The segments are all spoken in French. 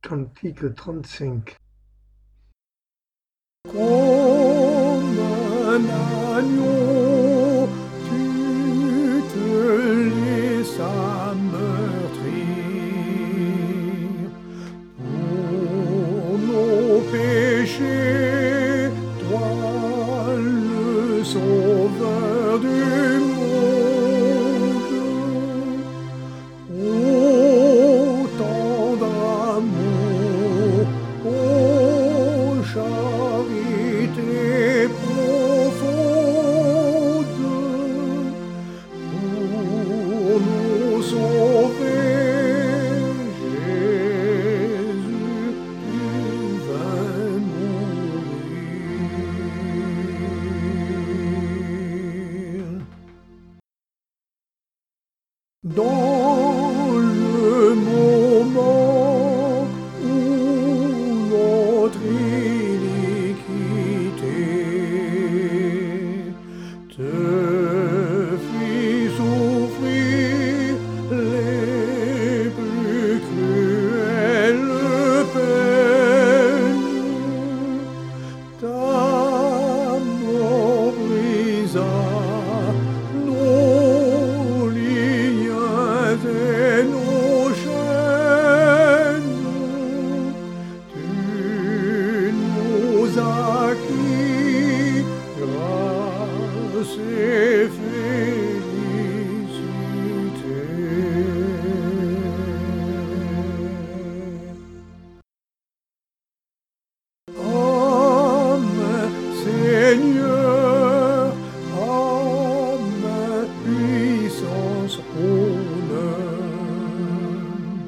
Cantique 35. Comme un agneau, tu te laissas meurtrir. Pour nos péchés, toi le sauveur du monde. Ô tendre amour, ô charité profonde, pour nous sauver, Jésus, tu vas mourir. Dans le moment où notre iniquité te fit souffrir les plus cruelles peines, ta mort brisa nos liens et nos chaînes. Tu nous as acquis grâce et félicité. Amen, Seigneur, Amen, puissance, honneur.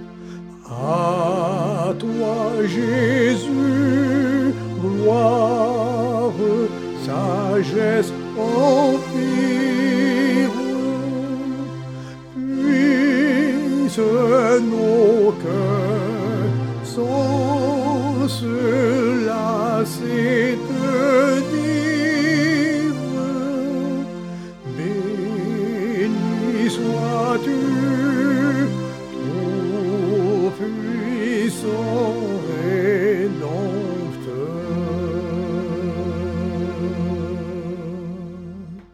À toi, Jésus, gloire, sagesse, empire. Puisse nos cœurs sans se lasser de